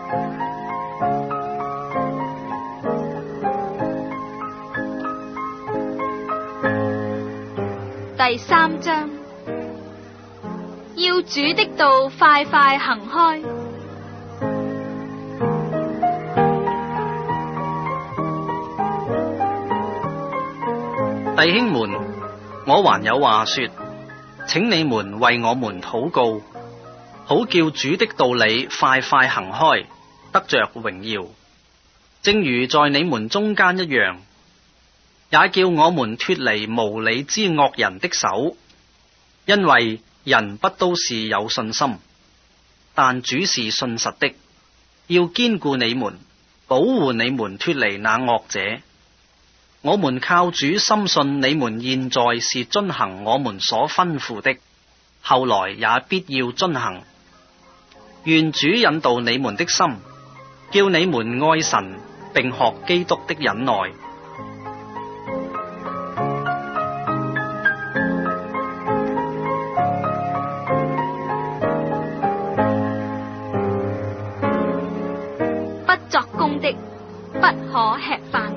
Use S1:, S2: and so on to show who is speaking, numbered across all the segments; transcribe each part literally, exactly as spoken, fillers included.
S1: 第三章，要主的道快快行開。
S2: 弟兄們，我還有話說，請你們為我們禱告，好叫主的道理快快行開，得着榮耀，正如在你們中間一樣，也叫我們脫離無理之惡人的手，因為人不都是有信心，但主是信實的，要堅固你們，保護你們脫離那惡者。我們靠主深信你們現在是遵行我們所吩咐的，後來也必要遵行。願主引導你們的心，叫你們愛神，並學基督的忍耐。
S1: 不作工的，不可吃飯。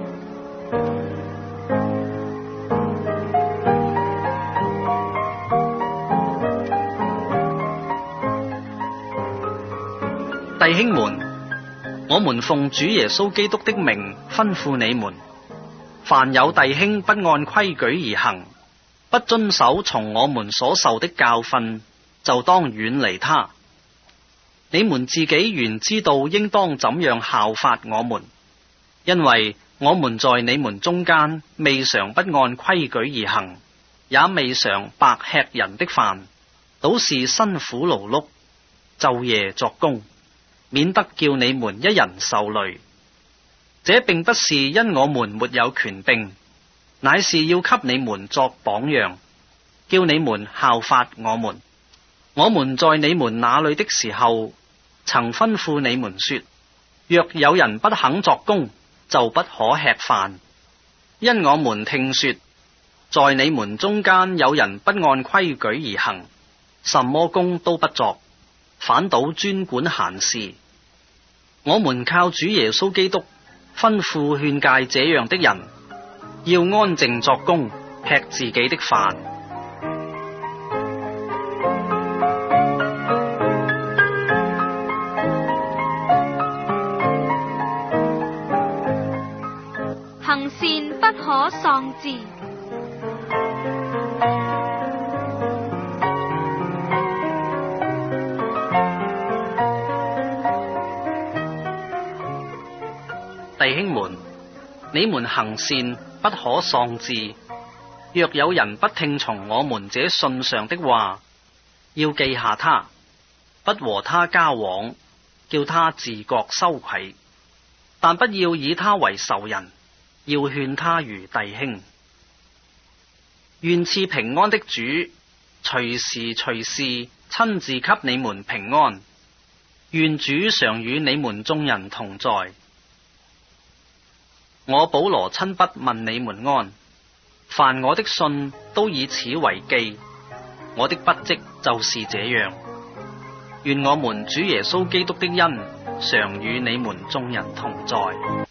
S2: 弟兄們，我們奉主耶穌基督的名吩咐你們，凡有弟兄不按規矩而行，不遵守從我們所受的教訓，就當遠離他。你們自己原知道應當怎樣效法我們，因為我們在你們中間未嘗不按規矩而行，也未嘗白吃人的飯，倒是辛苦勞碌，晝夜作工，免得叫你們一人受累。這並不是因我們沒有權柄，乃是要給你們作榜樣，叫你們效法我們。我們在你們那裏的時候，曾吩咐你們說，若有人不肯作工，就不可吃飯。因我們聽說，在你們中間有人不按規矩而行，什麼工都不作，反倒專管閒事。我們靠主耶穌基督吩咐勸誡這樣的人，要安靜作工，吃自己的飯。
S1: 行善不可喪志。
S2: 弟兄們，你們行善不可喪志。若有人不聽從我們這信上的話，要記下他，不和他交往，叫他自覺羞愧，但不要以他為仇人，要勸他如弟兄。願賜平安的主，隨時隨地親自給你們平安。願主常與你們眾人同在。我保羅親筆問你們安，凡我的信都以此為記，我的筆跡就是這樣。願我們主耶穌基督的恩常與你們眾人同在。